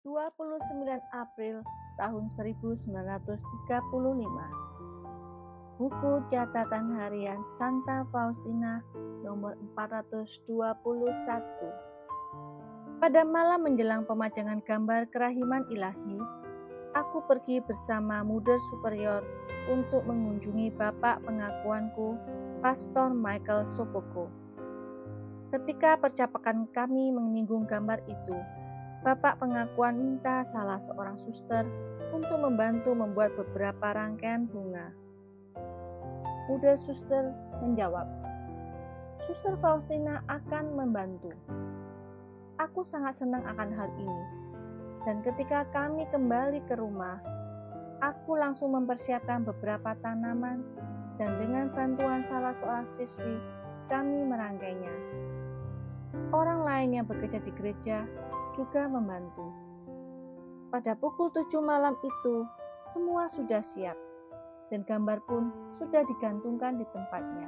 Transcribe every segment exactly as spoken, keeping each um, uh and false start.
dua puluh sembilan April tahun seribu sembilan ratus tiga puluh lima. Buku catatan harian Santa Faustina nomor empat ratus dua puluh satu. Pada malam menjelang pemajangan gambar kerahiman ilahi, aku pergi bersama Mother Superior untuk mengunjungi bapak pengakuanku, Pastor Michael Sopoko. Ketika percakapan kami menyinggung gambar itu, bapak pengakuan minta salah seorang suster untuk membantu membuat beberapa rangkaian bunga. Mother Suster menjawab, "Suster Faustina akan membantu." Aku sangat senang akan hal ini. Dan ketika kami kembali ke rumah, aku langsung mempersiapkan beberapa tanaman dan dengan bantuan salah seorang siswi, kami merangkainya. Orang lain yang bekerja di gereja juga membantu. Pada pukul tujuh malam itu, semua sudah siap, dan gambar pun sudah digantungkan di tempatnya.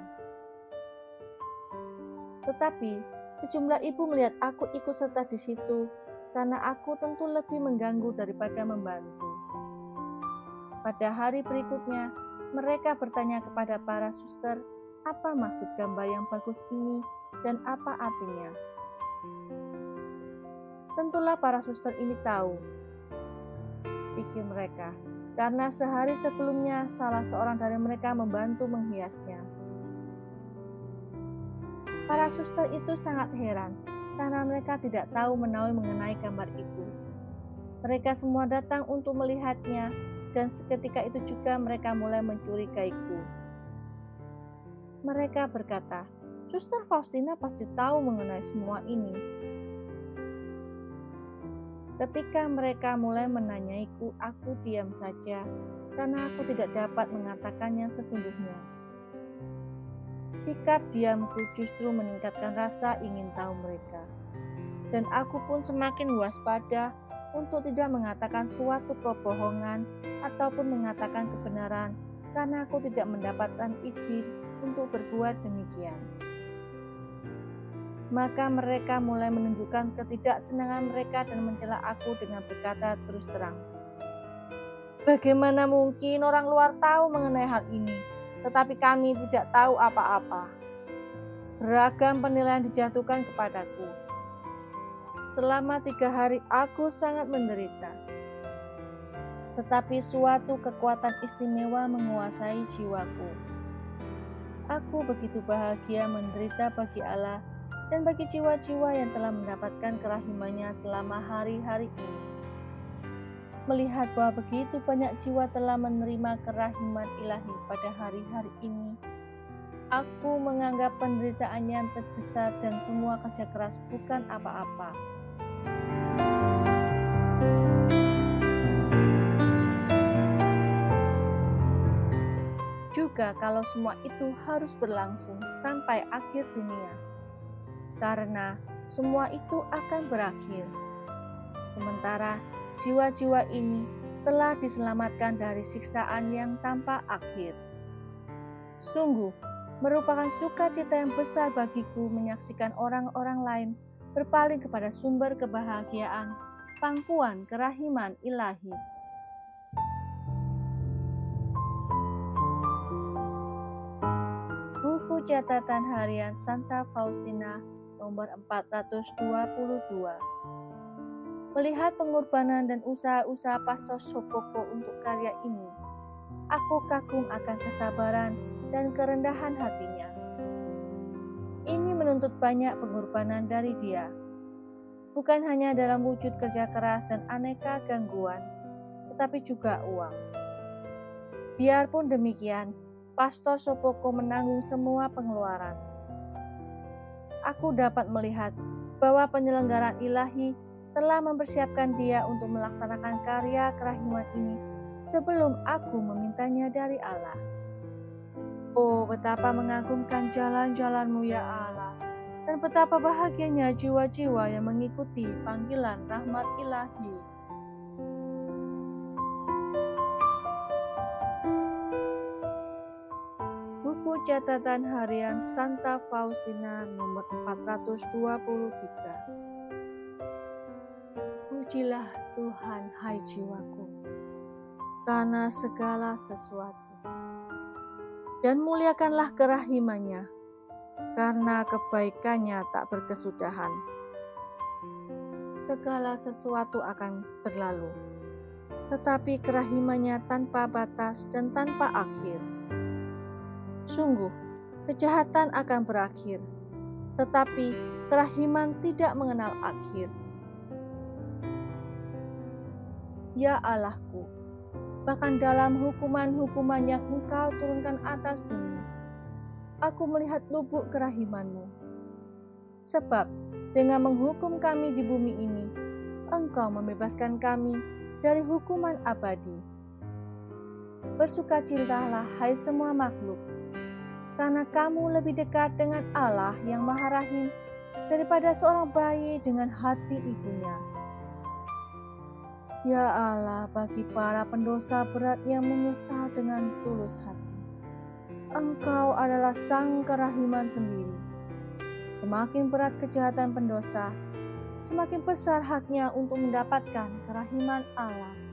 Tetapi, sejumlah ibu melihat aku ikut serta di situ, karena aku tentu lebih mengganggu daripada membantu. Pada hari berikutnya, mereka bertanya kepada para suster, apa maksud gambar yang bagus ini dan apa artinya. Tentulah para suster ini tahu, pikir mereka, karena sehari sebelumnya salah seorang dari mereka membantu menghiasnya. Para suster itu sangat heran, karena mereka tidak tahu menahu mengenai gambar itu. Mereka semua datang untuk melihatnya, dan seketika itu juga mereka mulai mencurigaiku. Mereka berkata, "Suster Faustina pasti tahu mengenai semua ini." Ketika mereka mulai menanyaiku, aku diam saja, karena aku tidak dapat mengatakan yang sesungguhnya. Sikap diamku justru meningkatkan rasa ingin tahu mereka. Dan aku pun semakin waspada untuk tidak mengatakan suatu kebohongan ataupun mengatakan kebenaran, karena aku tidak mendapatkan izin untuk berbuat demikian. Maka mereka mulai menunjukkan ketidaksenangan mereka dan mencela aku dengan berkata terus terang, "Bagaimana mungkin orang luar tahu mengenai hal ini, tetapi kami tidak tahu apa-apa." Beragam penilaian dijatuhkan kepadaku. Selama tiga hari aku sangat menderita. Tetapi suatu kekuatan istimewa menguasai jiwaku. Aku begitu bahagia menderita bagi Allah dan bagi jiwa-jiwa yang telah mendapatkan kerahimannya selama hari-hari ini. Melihat bahwa begitu banyak jiwa telah menerima kerahiman ilahi pada hari-hari ini, aku menganggap penderitaan yang terbesar dan semua kerja keras bukan apa-apa. Juga kalau semua itu harus berlangsung sampai akhir dunia. Karena semua itu akan berakhir. Sementara jiwa-jiwa ini telah diselamatkan dari siksaan yang tanpa akhir. Sungguh, merupakan sukacita yang besar bagiku menyaksikan orang-orang lain berpaling kepada sumber kebahagiaan, pangkuan kerahiman ilahi. Buku catatan harian Santa Faustina nomor empat ratus dua puluh dua. Melihat pengorbanan dan usaha-usaha Pastor Sopoko untuk karya ini, aku kagum akan kesabaran dan kerendahan hatinya. Ini menuntut banyak pengorbanan dari dia, bukan hanya dalam wujud kerja keras dan aneka gangguan, tetapi juga uang. Biarpun demikian, Pastor Sopoko menanggung semua pengeluaran. Aku dapat melihat bahwa penyelenggaraan ilahi telah mempersiapkan dia untuk melaksanakan karya kerahiman ini sebelum aku memintanya dari Allah. Oh, betapa mengagumkan jalan-jalan-Mu ya Allah, dan betapa bahagianya jiwa-jiwa yang mengikuti panggilan rahmat ilahi. Buku catatan harian Santa Faustina nomor empat ratus dua puluh tiga. Pujilah Tuhan, hai jiwaku, karena segala sesuatu. Dan muliakanlah kerahimannya, karena kebaikannya tak berkesudahan. Segala sesuatu akan berlalu, tetapi kerahimannya tanpa batas dan tanpa akhir. Sungguh, kejahatan akan berakhir, tetapi kerahiman tidak mengenal akhir. Ya Allahku, bahkan dalam hukuman-hukuman yang Engkau turunkan atas bumi, aku melihat lubuk kerahiman-Mu. Sebab dengan menghukum kami di bumi ini, Engkau membebaskan kami dari hukuman abadi. Bersukacitalah, hai semua makhluk, karena kamu lebih dekat dengan Allah yang Maha Rahim daripada seorang bayi dengan hati ibunya. Ya Allah, bagi para pendosa berat yang menyesal dengan tulus hati, Engkau adalah sang kerahiman sendiri. Semakin berat kejahatan pendosa, semakin besar haknya untuk mendapatkan kerahiman Allah.